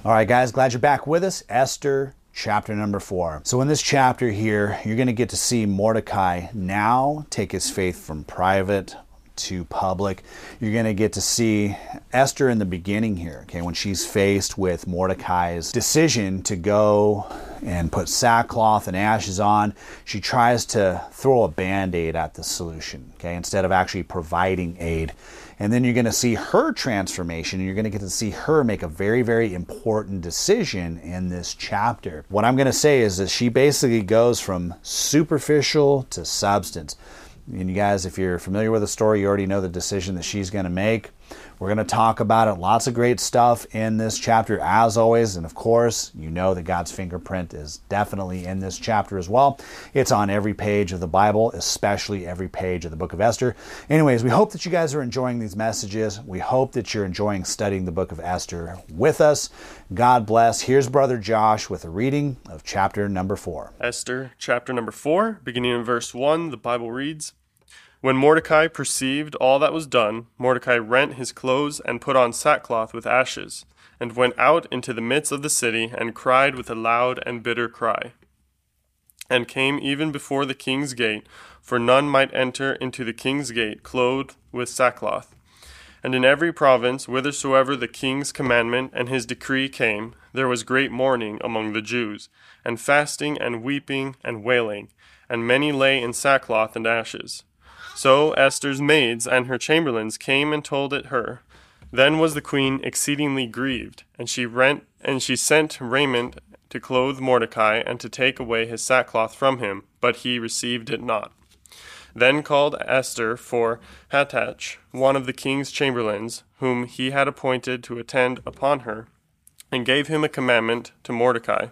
All right, guys, glad you're back with us. Esther chapter number 4. So in this chapter here, you're going to get to see Mordecai now take his faith from private to public. You're going to get to see Esther in the beginning here, okay, when she's faced with Mordecai's decision to go and put sackcloth and ashes on. She tries to throw a band-aid at the solution, okay, instead of actually providing aid. And then you're going to see her transformation, and you're going to get to see her make a very, very important decision in this chapter. What I'm going to say is that she basically goes from superficial to substance. And you guys, if you're familiar with the story, you already know the decision that she's going to make. We're going to talk about it. Lots of great stuff in this chapter, as always. And of course, you know that God's fingerprint is definitely in this chapter as well. It's on every page of the Bible, especially every page of the book of Esther. Anyways, we hope that you guys are enjoying these messages. We hope that you're enjoying studying the book of Esther with us. God bless. Here's Brother Josh with a reading of chapter number 4. Esther chapter number 4, beginning in verse 1, the Bible reads, When Mordecai perceived all that was done, Mordecai rent his clothes and put on sackcloth with ashes, and went out into the midst of the city, and cried with a loud and bitter cry, and came even before the king's gate, for none might enter into the king's gate clothed with sackcloth. And in every province, whithersoever the king's commandment and his decree came, there was great mourning among the Jews, and fasting and weeping and wailing, and many lay in sackcloth and ashes. So Esther's maids and her chamberlains came and told it her. Then was the queen exceedingly grieved, and she sent raiment to clothe Mordecai and to take away his sackcloth from him, but he received it not. Then called Esther for Hathach, one of the king's chamberlains, whom he had appointed to attend upon her, and gave him a commandment to Mordecai,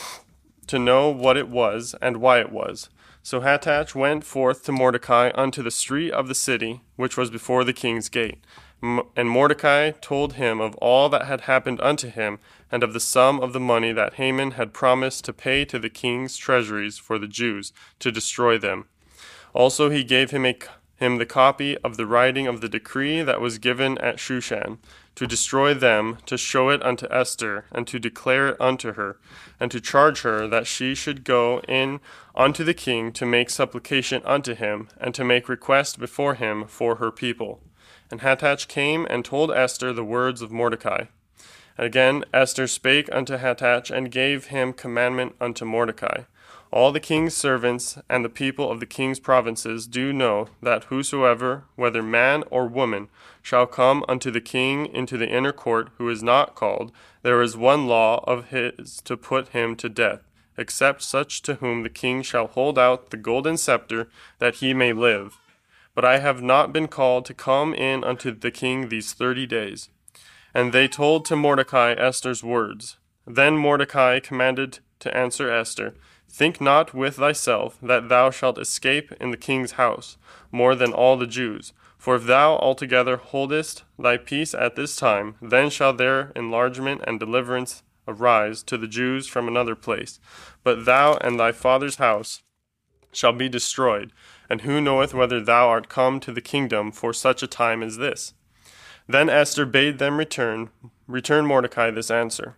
to know what it was and why it was. So Hathach went forth to Mordecai unto the street of the city, which was before the king's gate. And Mordecai told him of all that had happened unto him, and of the sum of the money that Haman had promised to pay to the king's treasuries for the Jews, to destroy them. Also he gave him the copy of the writing of the decree that was given at Shushan, to destroy them, to show it unto Esther, and to declare it unto her, and to charge her that she should go in unto the king to make supplication unto him, and to make request before him for her people. And Hathach came and told Esther the words of Mordecai. And again Esther spake unto Hathach, and gave him commandment unto Mordecai. All the king's servants and the people of the king's provinces do know that whosoever, whether man or woman, shall come unto the king into the inner court who is not called, there is one law of his to put him to death, except such to whom the king shall hold out the golden scepter, that he may live. But I have not been called to come in unto the king these 30 days. And they told to Mordecai Esther's words. Then Mordecai commanded to answer Esther, Think not with thyself that thou shalt escape in the king's house, more than all the Jews. For if thou altogether holdest thy peace at this time, then shall there enlargement and deliverance arise to the Jews from another place. But thou and thy father's house shall be destroyed, and who knoweth whether thou art come to the kingdom for such a time as this? Then Esther bade them return Mordecai this answer.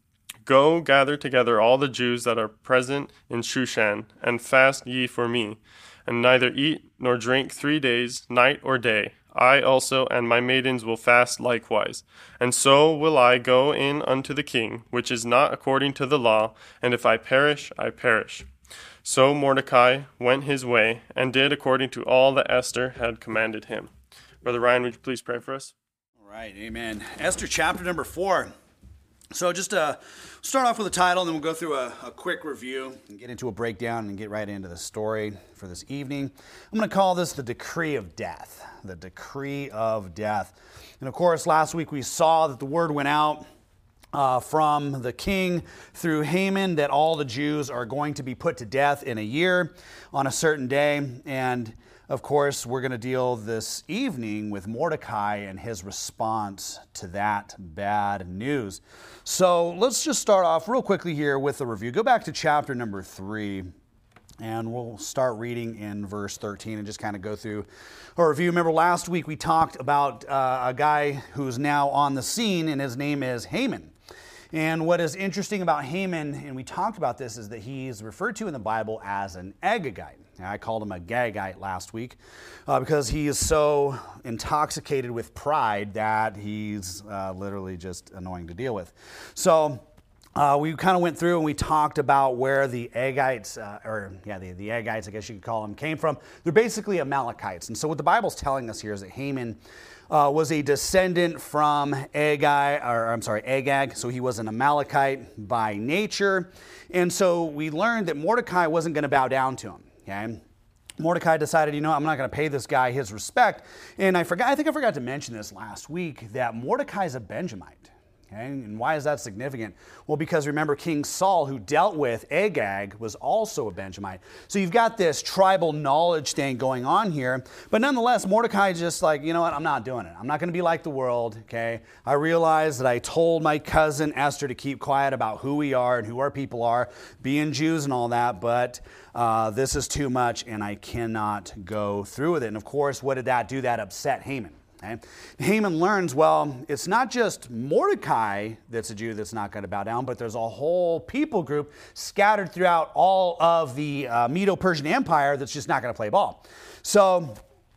Go, gather together all the Jews that are present in Shushan, and fast ye for me, and neither eat nor drink 3 days, night or day. I also and my maidens will fast likewise. And so will I go in unto the king, which is not according to the law, and if I perish, I perish. So Mordecai went his way, and did according to all that Esther had commanded him. Brother Ryan, would you please pray for us? All right, amen. Esther chapter number 4. So just start off with a title, and then we'll go through a quick review and get into a breakdown and get right into the story for this evening. I'm going to call this the decree of death. The decree of death. And of course, last week we saw that the word went out from the king through Haman that all the Jews are going to be put to death in a year on a certain day. And of course, we're going to deal this evening with Mordecai and his response to that bad news. So let's just start off real quickly here with a review. Go back to chapter number 3, and we'll start reading in verse 13 and just kind of go through a review. Remember, last week we talked about a guy who's now on the scene, and his name is Haman. And what is interesting about Haman, and we talked about this, is that he's referred to in the Bible as an Agagite. Now, I called him a Gagite last week because he is so intoxicated with pride that he's literally just annoying to deal with. So we kind of went through and we talked about where the Agites, the Agites, I guess you could call them, came from. They're basically Amalekites. And so what the Bible's telling us here is that Haman was a descendant from Agag. So he was an Amalekite by nature. And so we learned that Mordecai wasn't going to bow down to him. Okay? Mordecai decided, I'm not going to pay this guy his respect. And I think I forgot to mention this last week, that Mordecai's a Benjamite. Okay? And why is that significant? Well, because remember, King Saul, who dealt with Agag, was also a Benjamite. So you've got this tribal knowledge thing going on here. But nonetheless, Mordecai is just like, you know what, I'm not doing it. I'm not going to be like the world. Okay? I realize that I told my cousin Esther to keep quiet about who we are and who our people are, being Jews and all that, but this is too much and I cannot go through with it. And of course, what did that do? That upset Haman. Okay? Haman learns, well, it's not just Mordecai that's a Jew that's not going to bow down, but there's a whole people group scattered throughout all of the Medo-Persian Empire that's just not going to play ball. So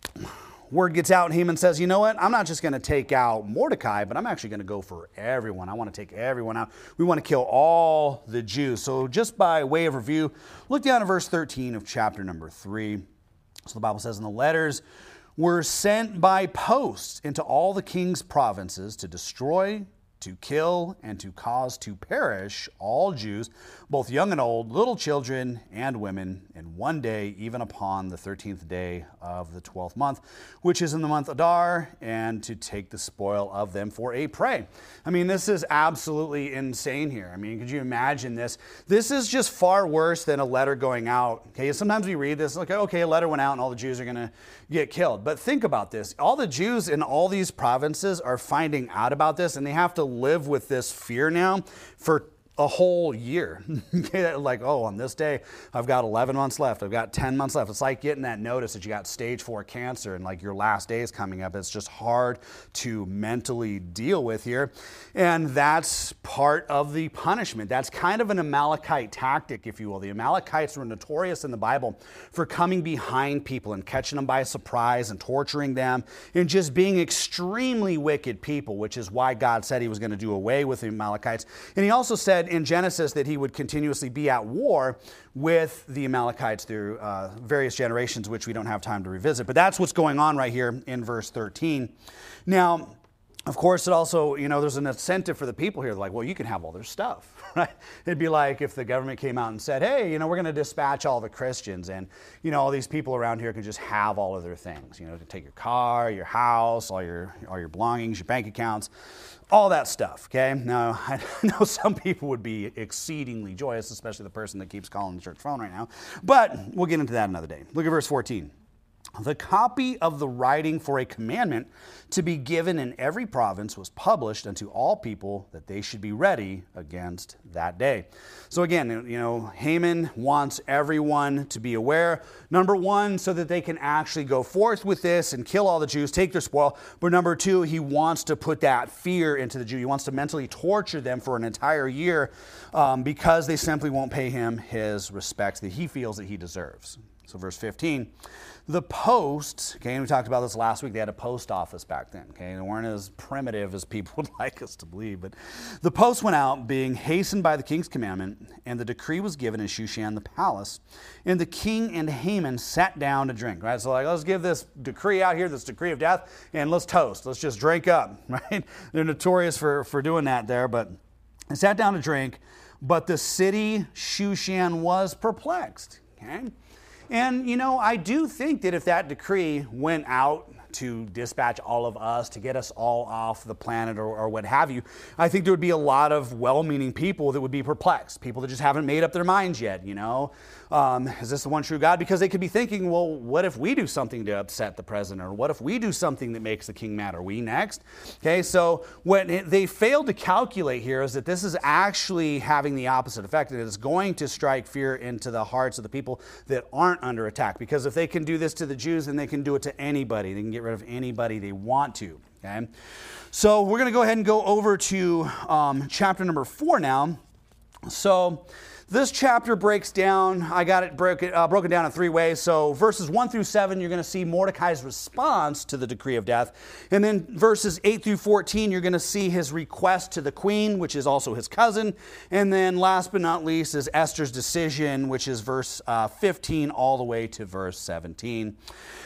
word gets out and Haman says, you know what, I'm not just going to take out Mordecai, but I'm actually going to go for everyone. I want to take everyone out. We want to kill all the Jews. So just by way of review, look down at verse 13 of chapter number 3. So the Bible says, in the letters were sent by posts into all the king's provinces to destroy, to kill, and to cause to perish all Jews, both young and old, little children and women, in one day, even upon the 13th day of the 12th month, which is in the month Adar, and to take the spoil of them for a prey. I mean, this is absolutely insane here. I mean, could you imagine this? This is just far worse than a letter going out. Okay, sometimes we read this, like, okay, a letter went out and all the Jews are going to get killed. But think about this. All the Jews in all these provinces are finding out about this, and they have to live with this fear now for a whole year. Like, oh, on this day, I've got 11 months left. I've got 10 months left. It's like getting that notice that you got stage 4 cancer and like your last day is coming up. It's just hard to mentally deal with here. And that's part of the punishment. That's kind of an Amalekite tactic, if you will. The Amalekites were notorious in the Bible for coming behind people and catching them by surprise and torturing them and just being extremely wicked people, which is why God said he was going to do away with the Amalekites. And he also said in Genesis that he would continuously be at war with the Amalekites through various generations, which we don't have time to revisit. But that's what's going on right here in verse 13. Now, of course, it also, there's an incentive for the people here. They're like, well, you can have all their stuff, right? It'd be like if the government came out and said, hey, we're going to dispatch all the Christians and, all these people around here can just have all of their things. To take your car, your house, all your belongings, your bank accounts, all that stuff, okay? Now, I know some people would be exceedingly joyous, especially the person that keeps calling the church phone right now, but we'll get into that another day. Look at verse 14. The copy of the writing for a commandment to be given in every province was published unto all people that they should be ready against that day. So again, Haman wants everyone to be aware. Number one, so that they can actually go forth with this and kill all the Jews, take their spoil. But number two, he wants to put that fear into the Jew. He wants to mentally torture them for an entire year because they simply won't pay him his respect that he feels that he deserves. So verse 15, the posts, okay, and we talked about this last week, they had a post office back then, okay, they weren't as primitive as people would like us to believe, but the post went out being hastened by the king's commandment, and the decree was given in Shushan the palace, and the king and Haman sat down to drink, right, so like, let's give this decree out here, this decree of death, and let's toast, let's just drink up, right, they're notorious for doing that there, but they sat down to drink, but the city Shushan was perplexed, okay. And, I do think that if that decree went out to dispatch all of us, to get us all off the planet or what have you, I think there would be a lot of well-meaning people that would be perplexed, people that just haven't made up their minds yet, Is this the one true God? Because they could be thinking, well, what if we do something to upset the president? Or what if we do something that makes the king mad? Are we next? Okay, so what they failed to calculate here is that this is actually having the opposite effect. It is going to strike fear into the hearts of the people that aren't under attack. Because if they can do this to the Jews, then they can do it to anybody. They can get rid of anybody they want to. Okay, so we're going to go ahead and go over to chapter number 4 now. So this chapter breaks down, I got it broken down in 3 ways. So verses 1 through 7, you're going to see Mordecai's response to the decree of death. And then verses 8 through 14, you're going to see his request to the queen, which is also his cousin. And then last but not least is Esther's decision, which is verse 15 all the way to verse 17.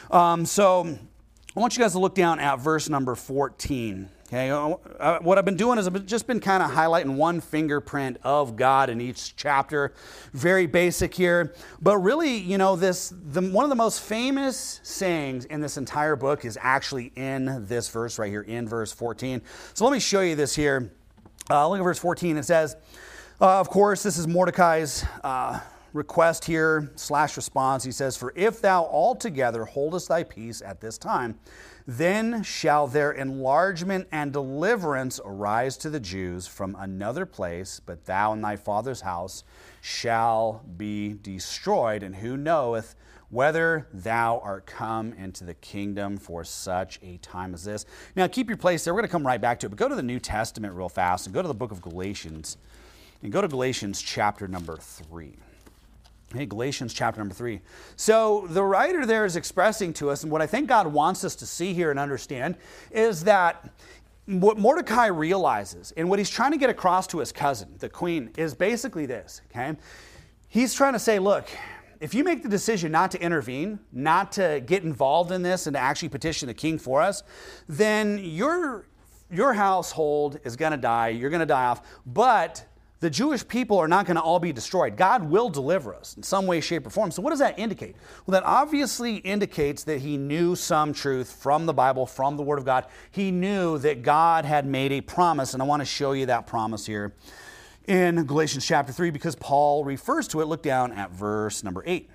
So I want you guys to look down at verse number 14. Okay, what I've been doing is I've just been kind of highlighting one fingerprint of God in each chapter. Very basic here. But really, you know, one of the most famous sayings in this entire book is actually in this verse right here, in verse 14. So let me show you this here. Look at verse 14. It says, of course, this is Mordecai's request here / response. He says, "For if thou altogether holdest thy peace at this time, then shall their enlargement and deliverance arise to the Jews from another place, but thou and thy father's house shall be destroyed. And who knoweth whether thou art come into the kingdom for such a time as this?" Now keep your place there. We're going to come right back to it, but go to the New Testament real fast and go to the book of Galatians. And go to Galatians chapter number 3. Okay, Galatians chapter number 3. So the writer there is expressing to us, and what I think God wants us to see here and understand, is that what Mordecai realizes, and what he's trying to get across to his cousin, the queen, is basically this, okay? He's trying to say, look, if you make the decision not to intervene, not to get involved in this and to actually petition the king for us, then your household is going to die, you're going to die off, but the Jewish people are not going to all be destroyed. God will deliver us in some way, shape, or form. So what does that indicate? Well, that obviously indicates that he knew some truth from the Bible, from the Word of God. He knew that God had made a promise, and I want to show you that promise here in Galatians chapter 3 because Paul refers to it. Look down at verse number 8.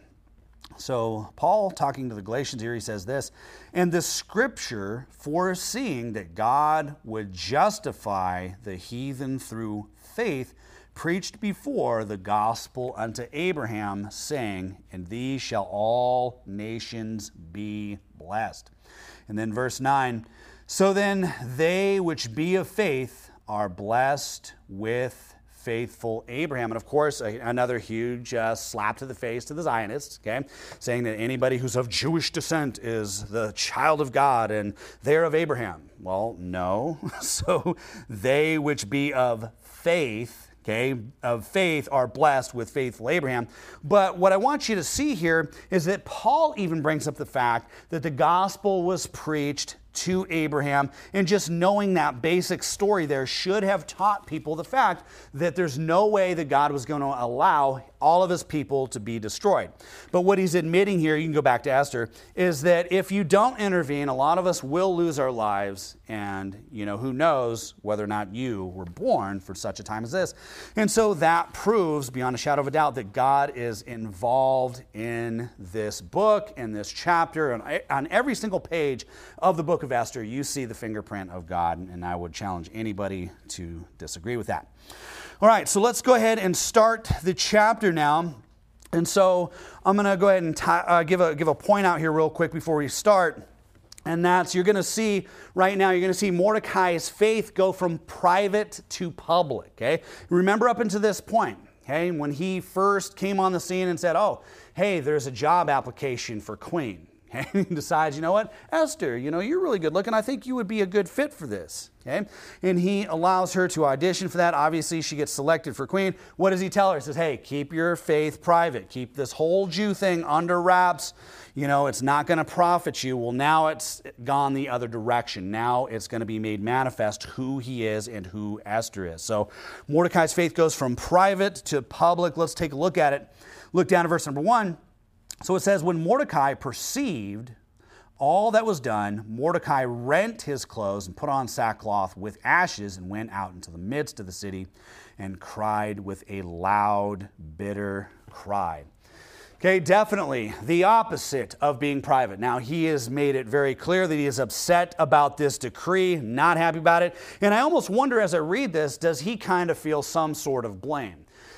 So Paul, talking to the Galatians here, he says this, "And the scripture, foreseeing that God would justify the heathen through faith, preached before the gospel unto Abraham, saying, In thee shall all nations be blessed." And then verse 9, "So then they which be of faith are blessed with faithful Abraham." And of course, another huge slap to the face to the Zionists, okay? Saying that anybody who's of Jewish descent is the child of God and they're of Abraham. Well, no. So they which be of faith, okay, of faith are blessed with faithful Abraham. But what I want you to see here is that Paul even brings up the fact that the gospel was preached to Abraham, and just knowing that basic story there should have taught people the fact that there's no way that God was going to allow all of his people to be destroyed. But what he's admitting here, you can go back to Esther, is that if you don't intervene, a lot of us will lose our lives, and who knows whether or not you were born for such a time as this. And so that proves beyond a shadow of a doubt that God is involved in this book, in this chapter, and on every single page of the book of Esther, you see the fingerprint of God, and I would challenge anybody to disagree with that. All right, so let's go ahead and start the chapter now. And so I'm going to go ahead and give a point out here real quick before we start. And that's, you're going to see right now, you're going to see Mordecai's faith go from private to public. Okay, remember up until this point, okay, when he first came on the scene and said, "Oh, hey, there's a job application for queen." And he decides, you know what, Esther, you're really good looking. I think you would be a good fit for this. Okay, and he allows her to audition for that. Obviously, she gets selected for queen. What does he tell her? He says, "Hey, keep your faith private. Keep this whole Jew thing under wraps. It's not going to profit you." Well, now it's gone the other direction. Now it's going to be made manifest who he is and who Esther is. So Mordecai's faith goes from private to public. Let's take a look at it. Look down at verse number 1. So it says, "When Mordecai perceived all that was done, Mordecai rent his clothes and put on sackcloth with ashes and went out into the midst of the city and cried with a loud, bitter cry." Okay, definitely the opposite of being private. Now, he has made it very clear that he is upset about this decree, not happy about it. And I almost wonder as I read this, does he kind of feel some sort of blame?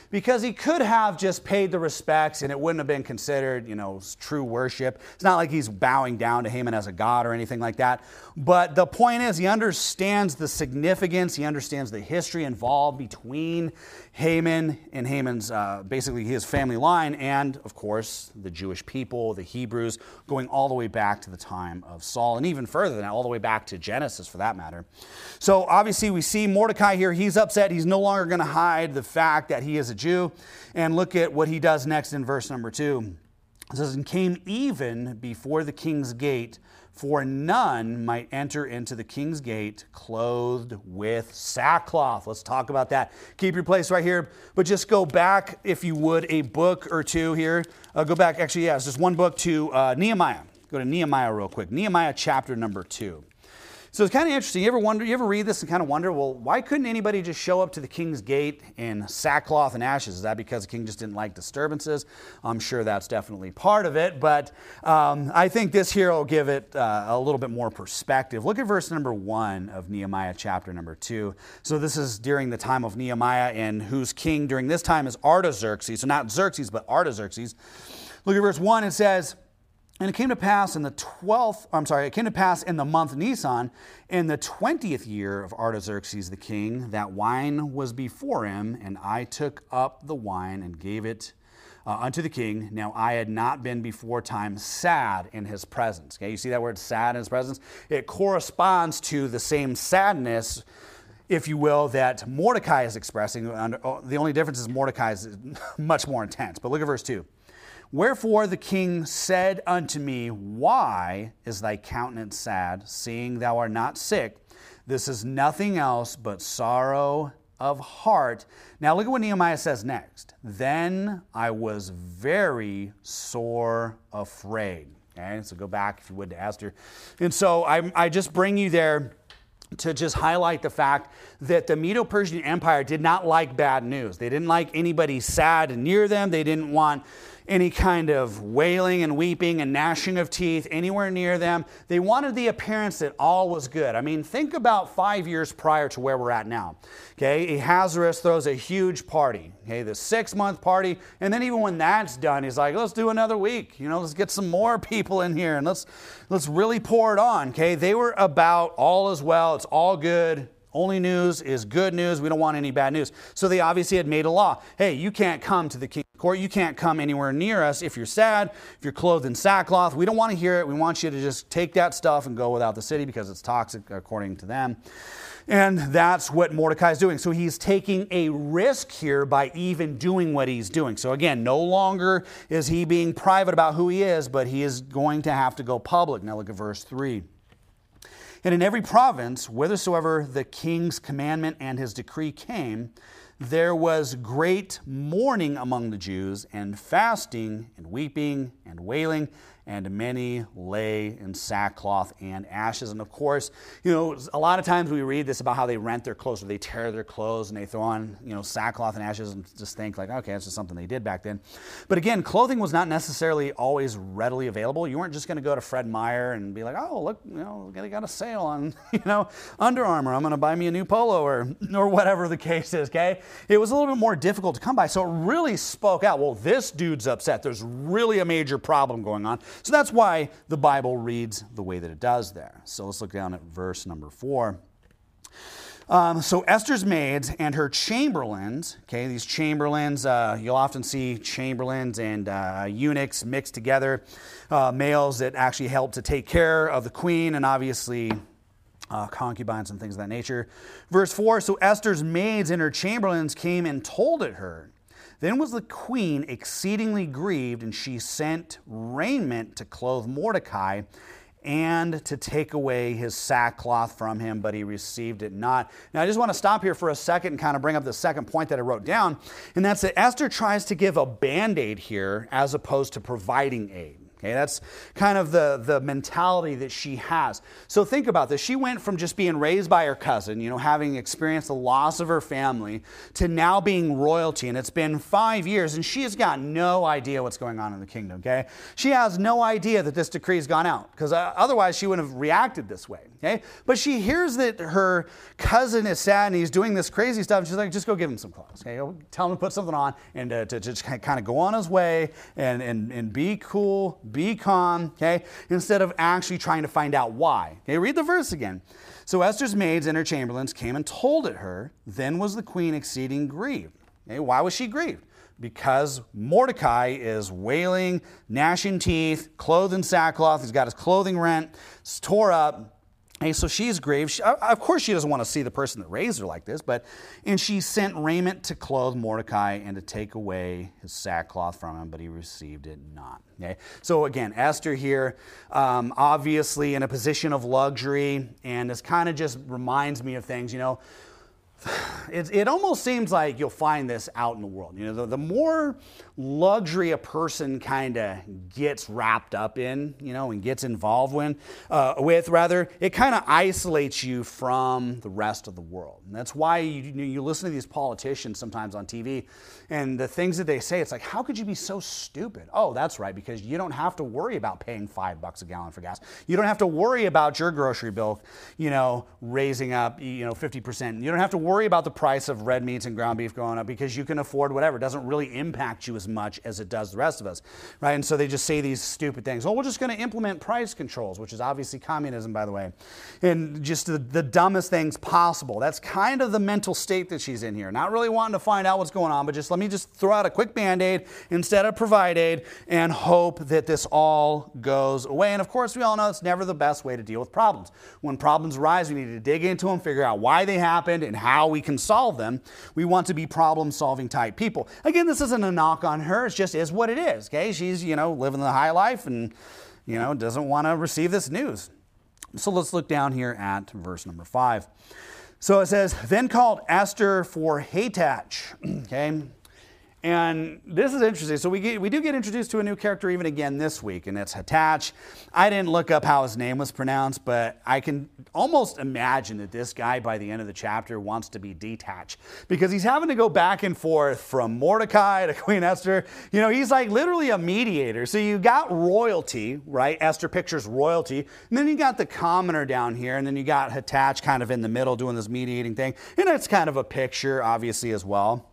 because he could have just paid the respects and it wouldn't have been considered, true worship. It's not like he's bowing down to Haman as a god or anything like that. But the point is, he understands the significance. He understands the history involved between Haman and Haman's, basically his family line, and of course, the Jewish people, the Hebrews, going all the way back to the time of Saul, and even further than that, all the way back to Genesis for that matter. So obviously we see Mordecai here. He's upset. He's no longer going to hide the fact that he is a Jew. And look at what he does next in verse number 2. It says, and came even before the king's gate, for none might enter into the king's gate clothed with sackcloth. Let's talk about that. Keep your place right here, but just go back, if you would, a book or two here. Go back, actually, yeah, it's just one book to Nehemiah. Go to Nehemiah real quick. Nehemiah chapter number 2. So it's kind of interesting. You ever read this and kind of wonder, well, why couldn't anybody just show up to the king's gate in sackcloth and ashes? Is that because the king just didn't like disturbances? I'm sure that's definitely part of it, but I think this here will give it a little bit more perspective. Look at verse number 1 of Nehemiah chapter number 2. So this is during the time of Nehemiah, and whose king during this time is Artaxerxes. So not Xerxes, but Artaxerxes. Look at verse 1. It says, and it came to pass in the month Nisan, in the 20th year of Artaxerxes the king, that wine was before him, and I took up the wine and gave it unto the king. Now I had not been before time sad in his presence. Okay, you see that word sad in his presence? It corresponds to the same sadness, if you will, that Mordecai is expressing. The only difference is Mordecai is much more intense. But look at verse 2. Wherefore the king said unto me, why is thy countenance sad, seeing thou art not sick? This is nothing else but sorrow of heart. Now look at what Nehemiah says next. Then I was very sore afraid. Okay, so go back, if you would, to Esther. And so I just bring you there to just highlight the fact that the Medo-Persian Empire did not like bad news. They didn't like anybody sad near them. They didn't want any kind of wailing and weeping and gnashing of teeth anywhere near them. They wanted the appearance that all was good. I mean, think about 5 years prior to where we're at now. Okay, Ahasuerus throws a huge party, okay, the 6-month party, and then even when that's done, he's like, let's do another week. Let's get some more people in here and let's really pour it on. Okay, they were about all is well, it's all good. Only news is good news. We don't want any bad news. So they obviously had made a law. Hey, you can't come to the king's court. You can't come anywhere near us if you're sad, if you're clothed in sackcloth. We don't want to hear it. We want you to just take that stuff and go without the city because it's toxic according to them. And that's what Mordecai is doing. So he's taking a risk here by even doing what he's doing. So again, no longer is he being private about who he is, but he is going to have to go public. Now look at verse 3. And in every province, whithersoever the king's commandment and his decree came, there was great mourning among the Jews, and fasting, and weeping, and wailing, and many lay in sackcloth and ashes. And of course, a lot of times we read this about how they rent their clothes, or they tear their clothes, and they throw on, sackcloth and ashes, and just think like, okay, that's just something they did back then. But again, clothing was not necessarily always readily available. You weren't just going to go to Fred Meyer and be like, oh, look, they got a sale on, Under Armour. I'm going to buy me a new polo or whatever the case is, okay? It was a little bit more difficult to come by, so it really spoke out. Well, this dude's upset. There's really a major problem going on. So that's why the Bible reads the way that it does there. So let's look down at verse number 4. So Esther's maids and her chamberlains, okay, these chamberlains, you'll often see chamberlains and eunuchs mixed together, males that actually help to take care of the queen, and obviously concubines and things of that nature. Verse 4, so Esther's maids and her chamberlains came and told it her. Then was the queen exceedingly grieved, and she sent raiment to clothe Mordecai and to take away his sackcloth from him, but he received it not. Now, I just want to stop here for a second and kind of bring up the second point that I wrote down, and that's that Esther tries to give a Band-Aid here as opposed to providing aid. Okay, that's kind of the mentality that she has. So think about this. She went from just being raised by her cousin, having experienced the loss of her family, to now being royalty. And it's been 5 years, and she has got no idea what's going on in the kingdom, okay? She has no idea that this decree has gone out, because otherwise she wouldn't have reacted this way, okay? But she hears that her cousin is sad and he's doing this crazy stuff. And she's like, just go give him some clothes, okay? Tell him to put something on and to just kind of go on his way and be cool, be calm, okay? Instead of actually trying to find out why. Okay, read the verse again. So Esther's maids and her chamberlains came and told it her. Then was the queen exceeding grieved. Okay, why was she grieved? Because Mordecai is wailing, gnashing teeth, clothed in sackcloth. He's got his clothing rent, it's tore up. Okay, so she's grieved. Of course, she doesn't want to see the person that raised her like this, and she sent raiment to clothe Mordecai and to take away his sackcloth from him, but he received it not. Okay, so again, Esther here, obviously in a position of luxury, and this kind of just reminds me of things, It almost seems like you'll find this out in the world. The more luxury a person kind of gets wrapped up in, and gets involved with, it kind of isolates you from the rest of the world. And that's why you listen to these politicians sometimes on TV, and the things that they say, it's like, how could you be so stupid? Oh, that's right, because you don't have to worry about paying $5 a gallon for gas. You don't have to worry about your grocery bill, raising up, 50%. You don't have to worry about the price of red meats and ground beef going up because you can afford whatever. It doesn't really impact you as much as it does the rest of us, right? And so they just say these stupid things. Well, we're just going to implement price controls, which is obviously communism, by the way, and just the dumbest things possible. That's kind of the mental state that she's in here. Not really wanting to find out what's going on, but let me just throw out a quick Band-Aid instead of Provide Aid and hope that this all goes away. And of course, we all know it's never the best way to deal with problems. When problems arise, we need to dig into them, figure out why they happened and how we can solve them. We want to be problem-solving type people. Again, this isn't a knock on her. It just is what it is, okay? She's, living the high life and, doesn't want to receive this news. So let's look down here at verse number 5. So it says, then called Esther for Hathach, okay? And this is interesting. So we do get introduced to a new character even again this week, and it's Hathach. I didn't look up how his name was pronounced, but I can almost imagine that this guy by the end of the chapter wants to be detached because he's having to go back and forth from Mordecai to Queen Esther. He's like literally a mediator. So you got royalty, right? Esther pictures royalty. And then you got the commoner down here, and then you got Hathach kind of in the middle doing this mediating thing. And it's kind of a picture, obviously, as well.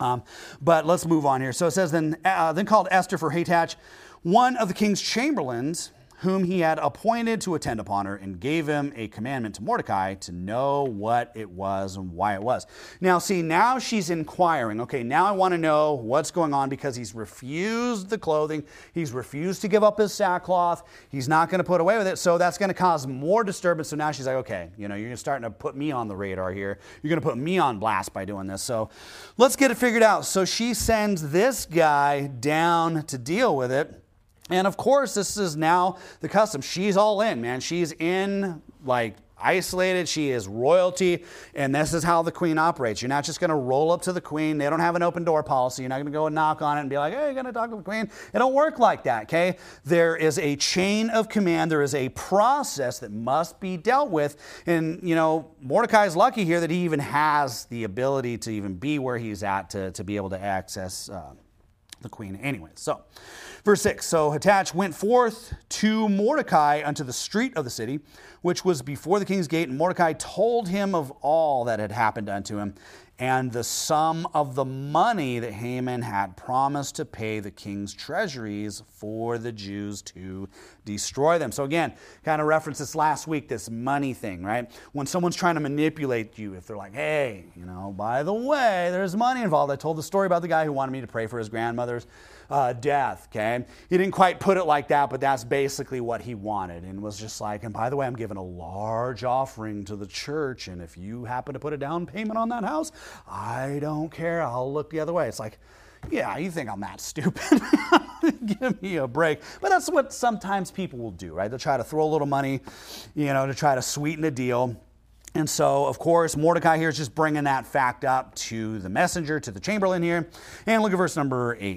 But let's move on here. So it says, then called Esther for Hathach, one of the king's chamberlains, whom he had appointed to attend upon her, and gave him a commandment to Mordecai to know what it was and why it was. Now, see, now she's inquiring. Okay, now I want to know what's going on because he's refused the clothing. He's refused to give up his sackcloth. He's not going to put away with it. So that's going to cause more disturbance. So now she's like, okay, you're starting to put me on the radar here. You're going to put me on blast by doing this. So let's get it figured out. So she sends this guy down to deal with it. And of course, this is now the custom. She's all in, man. She's in, isolated. She is royalty. And this is how the queen operates. You're not just going to roll up to the queen. They don't have an open door policy. You're not going to go and knock on it and be like, hey, you're going to talk to the queen. It don't work like that, okay? There is a chain of command. There is a process that must be dealt with. And, Mordecai's lucky here that he even has the ability to even be where he's at to be able to access the queen anyway. So, verse 6, so Hathach went forth to Mordecai unto the street of the city, which was before the king's gate, and Mordecai told him of all that had happened unto him, and the sum of the money that Haman had promised to pay the king's treasuries for the Jews to destroy them. So again, kind of referenced this last week, this money thing, right? When someone's trying to manipulate you, if they're like, hey, by the way, there's money involved. I told the story about the guy who wanted me to pray for his grandmother's death, okay? He didn't quite put it like that, but that's basically what he wanted, and was just like, and by the way, I'm giving a large offering to the church, and if you happen to put a down payment on that house, I don't care. I'll look the other way. It's like, yeah, you think I'm that stupid? Give me a break. But that's what sometimes people will do, right? They'll try to throw a little money, to try to sweeten the deal. And so, of course, Mordecai here is just bringing that fact up to the messenger, to the chamberlain here. And look at verse number 8.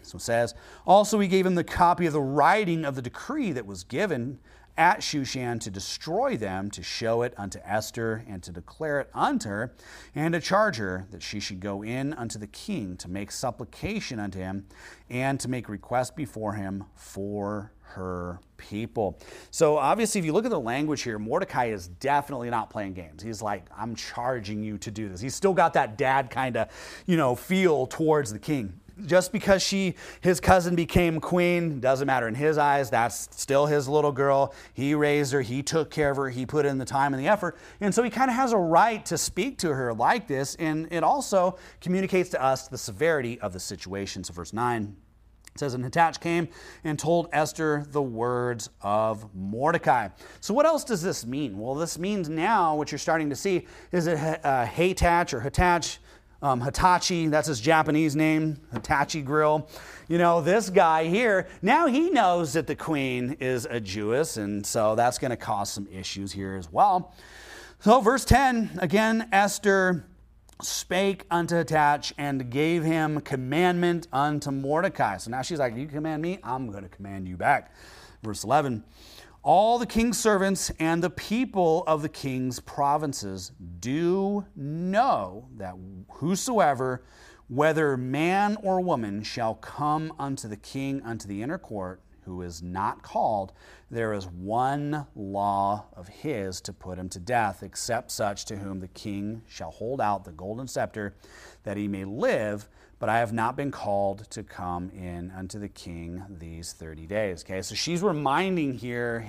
So it says, also he gave him the copy of the writing of the decree that was given at Shushan to destroy them, to show it unto Esther, and to declare it unto her, and to charge her that she should go in unto the king to make supplication unto him, and to make request before him for her people. So obviously, if you look at the language here, Mordecai is definitely not playing games. He's like, I'm charging you to do this. He's still got that dad kind of, feel towards the king. Just because his cousin became queen, doesn't matter in his eyes. That's still his little girl. He raised her. He took care of her. He put in the time and the effort. And so he kind of has a right to speak to her like this. And it also communicates to us the severity of the situation. So verse 9, it says, and Hathach came and told Esther the words of Mordecai. So what else does this mean? Well, this means now what you're starting to see is that Hathach or Hathach, Hitachi, that's his Japanese name, Hitachi Grill. This guy here, now he knows that the queen is a Jewess, and so that's going to cause some issues here as well. So verse 10, again, Esther spake unto Hathach and gave him commandment unto Mordecai. So now she's like, you command me, I'm going to command you back. Verse 11, all the king's servants and the people of the king's provinces do know that whosoever, whether man or woman, shall come unto the king unto the inner court, who is not called, there is one law of his to put him to death, except such to whom the king shall hold out the golden scepter, that he may live. But I have not been called to come in unto the king these 30 days. Okay, so she's reminding here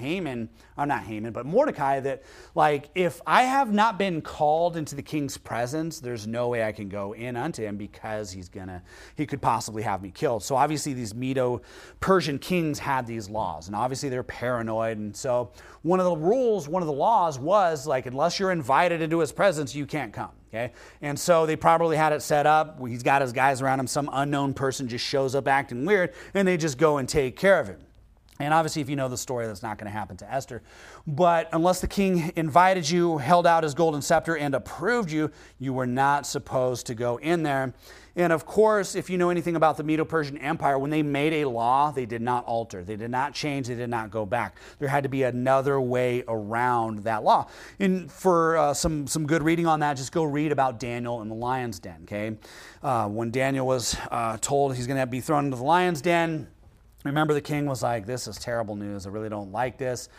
Mordecai that, if I have not been called into the king's presence, there's no way I can go in unto him because he could possibly have me killed. So obviously these Medo-Persian kings had these laws, and obviously they're paranoid. And so one of the laws was unless you're invited into his presence, you can't come. Okay, and so they probably had it set up. He's got his guys around him. Some unknown person just shows up acting weird, and they just go and take care of him. And obviously, if you know the story, that's not going to happen to Esther. But unless the king invited you, held out his golden scepter, and approved you, you were not supposed to go in there. And of course, if you know anything about the Medo-Persian Empire, when they made a law, they did not alter. They did not change. They did not go back. There had to be another way around that law. And for some good reading on that, just go read about Daniel in the lion's den. Okay, when Daniel was told he's going to be thrown into the lion's den, remember, the king was like, this is terrible news. I really don't like this.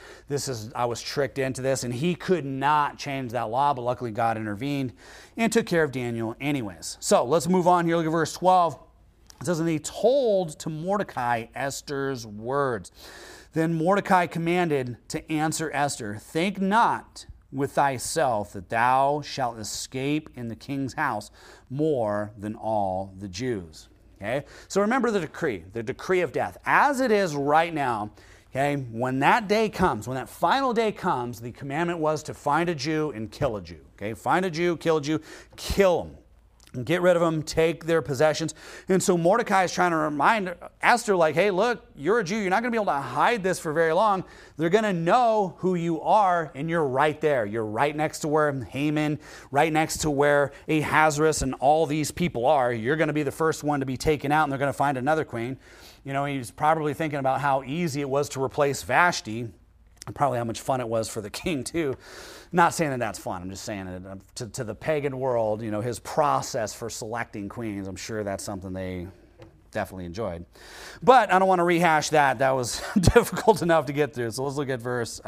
I was tricked into this. And he could not change that law, but luckily God intervened and took care of Daniel anyways. So let's move on here. Look at verse 12. It says, and he told to Mordecai Esther's words. Then Mordecai commanded to answer Esther, think not with thyself that thou shalt escape in the king's house more than all the Jews. Okay, so remember the decree of death. As it is right now, okay, when that day comes, when that final day comes, the commandment was to find a Jew and kill a Jew. Okay, find a Jew, kill them. And get rid of them, take their possessions. And so Mordecai is trying to remind Esther, hey, look, you're a Jew. You're not going to be able to hide this for very long. They're going to know who you are, and you're right there. You're right next to where Haman, right next to where Ahasuerus and all these people are. You're going to be the first one to be taken out, and they're going to find another queen. He's probably thinking about how easy it was to replace Vashti, and probably how much fun it was for the king, too. Not saying that that's fun. I'm just saying that to the pagan world, his process for selecting queens, I'm sure that's something they definitely enjoyed. But I don't want to rehash that. That was difficult enough to get through. So let's look at verse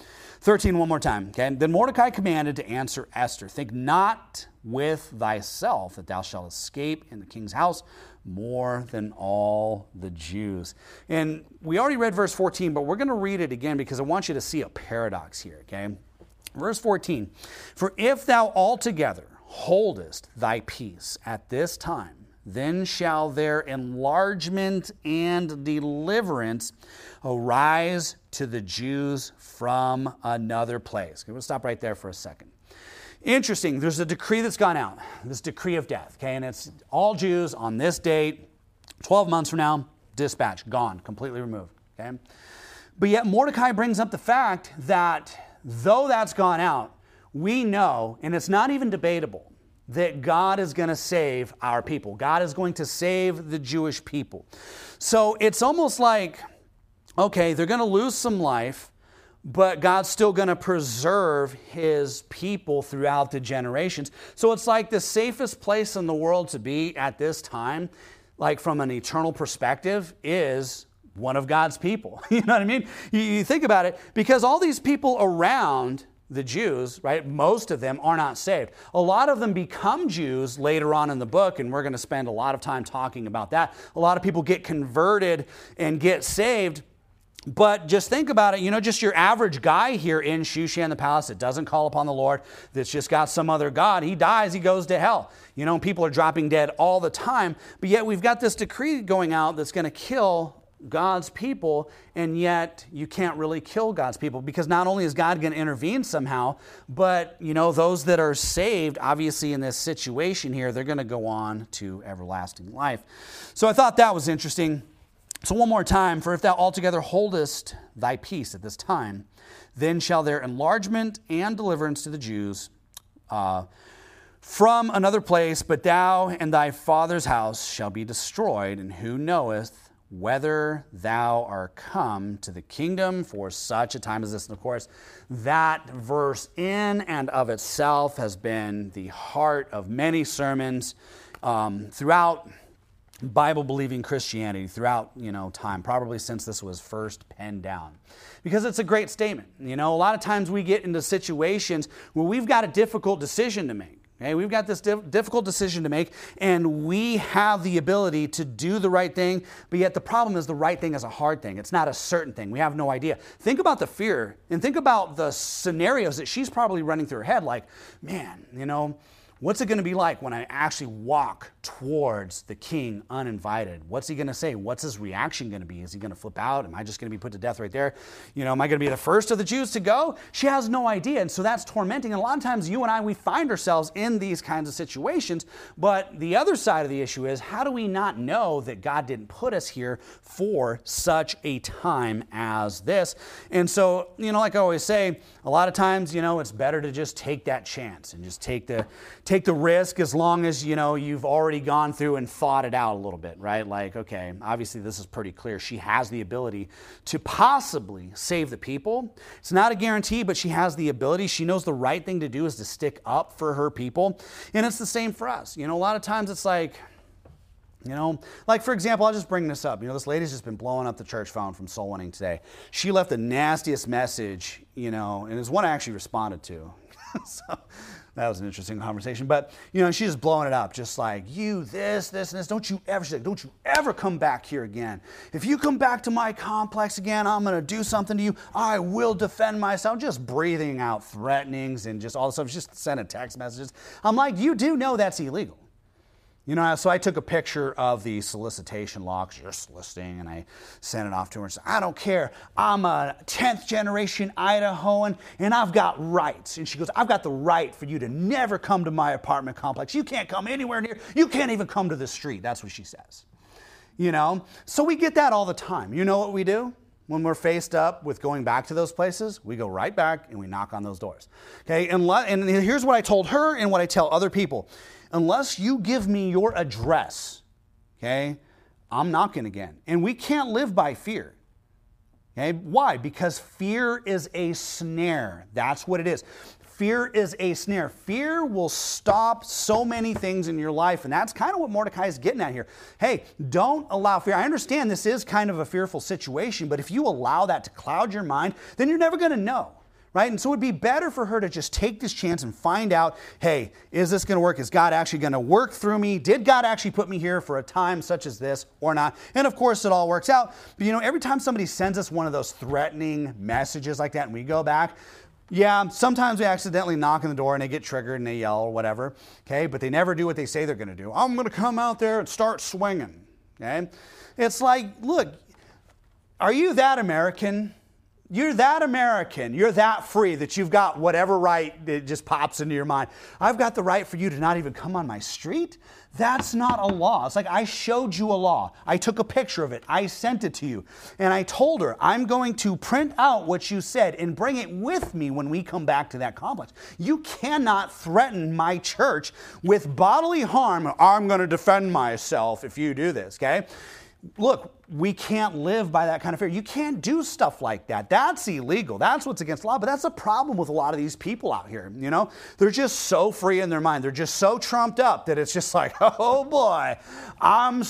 13 one more time. Okay. Then Mordecai commanded to answer Esther, think not with thyself that thou shalt escape in the king's house more than all the Jews. And we already read verse 14, but we're going to read it again because I want you to see a paradox here. Okay. Verse 14, for if thou altogether holdest thy peace at this time, then shall their enlargement and deliverance arise to the Jews from another place. Okay, we'll stop right there for a second. Interesting, there's a decree that's gone out, this decree of death, okay, and it's all Jews on this date, 12 months from now, dispatch, gone, completely removed, okay? But yet Mordecai brings up the fact that though that's gone out, we know, and it's not even debatable, that God is going to save our people. God is going to save the Jewish people. So it's almost like, okay, they're going to lose some life, but God's still going to preserve his people throughout the generations. So it's like the safest place in the world to be at this time, like from an eternal perspective, is one of God's people. You know what I mean? You think about it, because all these people around the Jews, right, most of them are not saved. A lot of them become Jews later on in the book, and we're going to spend a lot of time talking about that. A lot of people get converted and get saved. But just think about it, just your average guy here in Shushan the palace that doesn't call upon the Lord, that's just got some other God, he dies, he goes to hell. People are dropping dead all the time, but yet we've got this decree going out that's going to kill God's people, and yet you can't really kill God's people, because not only is God going to intervene somehow, but those that are saved, obviously in this situation here, they're going to go on to everlasting life. So I thought that was interesting. So one more time, for if thou altogether holdest thy peace at this time, then shall their enlargement and deliverance to the Jews from another place, but thou and thy father's house shall be destroyed, and who knoweth whether thou art come to the kingdom for such a time as this. And of course, that verse in and of itself has been the heart of many sermons throughout Bible-believing Christianity, throughout time, probably since this was first penned down. Because it's a great statement. A lot of times we get into situations where we've got a difficult decision to make. Okay, we've got this difficult decision to make, and we have the ability to do the right thing, but yet the problem is the right thing is a hard thing. It's not a certain thing. We have no idea. Think about the fear, and think about the scenarios that she's probably running through her head, like, man, what's it going to be like when I actually walk towards the king uninvited? What's he going to say? What's his reaction going to be? Is he going to flip out? Am I just going to be put to death right there? Am I going to be the first of the Jews to go? She has no idea, and so that's tormenting. And a lot of times you and I, we find ourselves in these kinds of situations, but the other side of the issue is, how do we not know that God didn't put us here for such a time as this? And so, like I always say, a lot of times, it's better to just take that chance and just take the risk, as long as, you've already gone through and thought it out a little bit, right? Like, okay, obviously this is pretty clear. She has the ability to possibly save the people. It's not a guarantee, but she has the ability. She knows the right thing to do is to stick up for her people. And it's the same for us. A lot of times it's like, like for example, I'll just bring this up. This lady's just been blowing up the church phone from soul winning today. She left the nastiest message, and it's one I actually responded to. So that was an interesting conversation. But, she's just blowing it up, just like, you, this, and this. Don't you ever come back here again. If you come back to my complex again, I'm going to do something to you. I will defend myself. Just breathing out threatenings and just all this stuff. Just sending text messages. I'm like, you do know that's illegal. So I took a picture of the solicitation law, because you're soliciting, and I sent it off to her and said, I don't care. I'm a 10th generation Idahoan, and I've got rights. And she goes, I've got the right for you to never come to my apartment complex. You can't come anywhere near. You can't even come to the street. That's what she says. So we get that all the time. You know what we do? When we're faced up with going back to those places, we go right back and we knock on those doors. Okay, and here's what I told her and what I tell other people. Unless you give me your address, okay, I'm knocking again. And we can't live by fear. Okay, why? Because fear is a snare. That's what it is. Fear is a snare. Fear will stop so many things in your life, and that's kind of what Mordecai is getting at here. Hey, don't allow fear. I understand this is kind of a fearful situation, but if you allow that to cloud your mind, then you're never going to know. Right? And so it would be better for her to just take this chance and find out, hey, is this going to work? Is God actually going to work through me? Did God actually put me here for a time such as this or not? And of course, it all works out. But every time somebody sends us one of those threatening messages like that and we go back, yeah, sometimes we accidentally knock on the door and they get triggered and they yell or whatever, okay? But they never do what they say they're going to do. I'm going to come out there and start swinging, okay? It's like, look, are you that American You're that American. You're that free that you've got whatever right that just pops into your mind. I've got the right for you to not even come on my street. That's not a law. It's like I showed you a law. I took a picture of it. I sent it to you. And I told her, I'm going to print out what you said and bring it with me when we come back to that complex. You cannot threaten my church with bodily harm. I'm going to defend myself if you do this, okay? Look, we can't live by that kind of fear. You can't do stuff like that. That's illegal. That's what's against law. But that's a problem with a lot of these people out here. You know, they're just so free in their mind. They're just so trumped up that it's just like, oh boy, I'm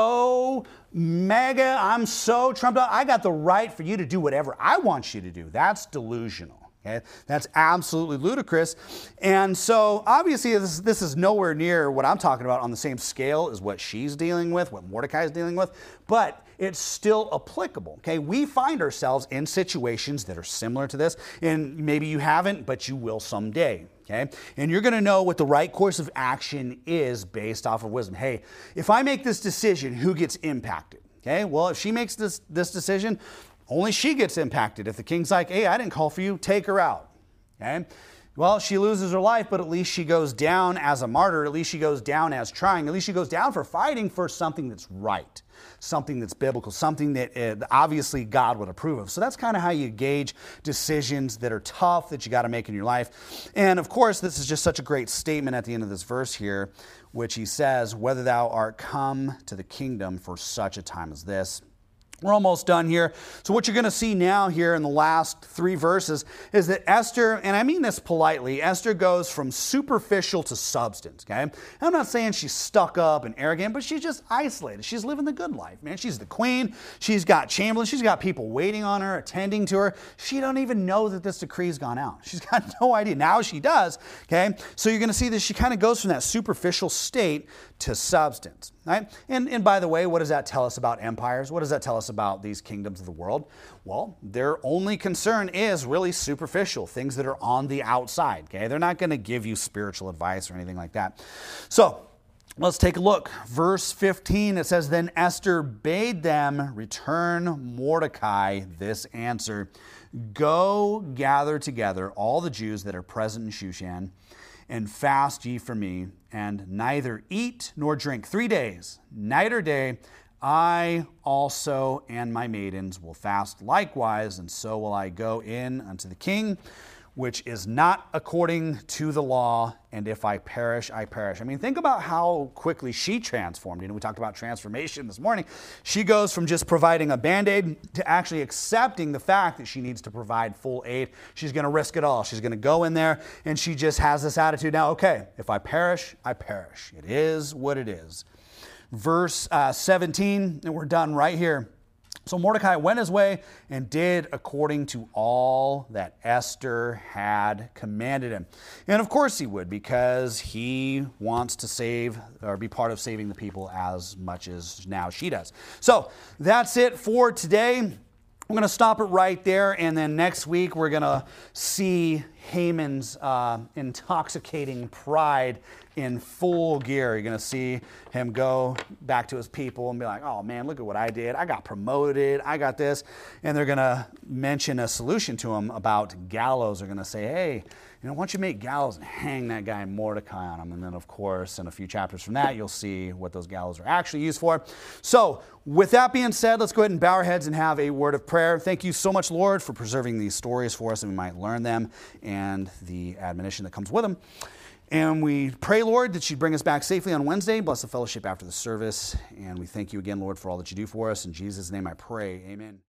so mega. I'm so trumped up. I got the right for you to do whatever I want you to do. That's delusional. Okay? That's absolutely ludicrous. And so obviously this is nowhere near what I'm talking about on the same scale as what she's dealing with, what Mordecai is dealing with, but it's still applicable. Okay? We find ourselves in situations that are similar to this, and maybe you haven't, but you will someday. Okay? And you're going to know what the right course of action is based off of wisdom. Hey, if I make this decision, who gets impacted? Okay? Well, if she makes this decision, only she gets impacted. If the king's like, hey, I didn't call for you, take her out. Okay? Well, she loses her life, but at least she goes down as a martyr. At least she goes down as trying. At least she goes down for fighting for something that's right, something that's biblical, something that obviously God would approve of. So that's kind of how you gauge decisions that are tough that you got to make in your life. And of course, this is just such a great statement at the end of this verse here, which he says, whether thou art come to the kingdom for such a time as this. We're almost done here. So what you're going to see now here in the last 3 verses is that Esther, and I mean this politely, Esther goes from superficial to substance, okay? I'm not saying she's stuck up and arrogant, but she's just isolated. She's living the good life, man. She's the queen. She's got chamberlains. She's got people waiting on her, attending to her. She don't even know that this decree's gone out. She's got no idea. Now she does, okay? So you're going to see that she kind of goes from that superficial state to substance, right? And by the way, what does that tell us about empires? What does that tell us about these kingdoms of the world? Well, their only concern is really superficial, things that are on the outside, okay? They're not going to give you spiritual advice or anything like that. So let's take a look. Verse 15, it says, then Esther bade them return Mordecai this answer, go gather together all the Jews that are present in Shushan, and fast ye for me, and neither eat nor drink 3 days, night or day. I also and my maidens will fast likewise, and so will I go in unto the king, which is not according to the law, and if I perish, I perish. I mean, think about how quickly she transformed. You know, we talked about transformation this morning. She goes from just providing a Band-Aid to actually accepting the fact that she needs to provide full aid. She's going to risk it all. She's going to go in there, and she just has this attitude now, okay, if I perish, I perish. It is what it is. Verse 17, and we're done right here. So Mordecai went his way and did according to all that Esther had commanded him. And of course he would, because he wants to save or be part of saving the people as much as now she does. So that's it for today. I'm going to stop it right there, and then next week we're going to see Haman's intoxicating pride in full gear. You're going to see him go back to his people and be like, oh man, look at what I did. I got promoted. I got this. And they're going to mention a solution to him about gallows. They're going to say, hey, you know, why don't you make gallows and hang that guy Mordecai on him? And then, of course, in a few chapters from that, you'll see what those gallows are actually used for. So with that being said, let's go ahead and bow our heads and have a word of prayer. Thank you so much, Lord, for preserving these stories for us, and we might learn them and the admonition that comes with them. And we pray, Lord, that you'd bring us back safely on Wednesday. Bless the fellowship after the service. And we thank you again, Lord, for all that you do for us. In Jesus' name I pray. Amen.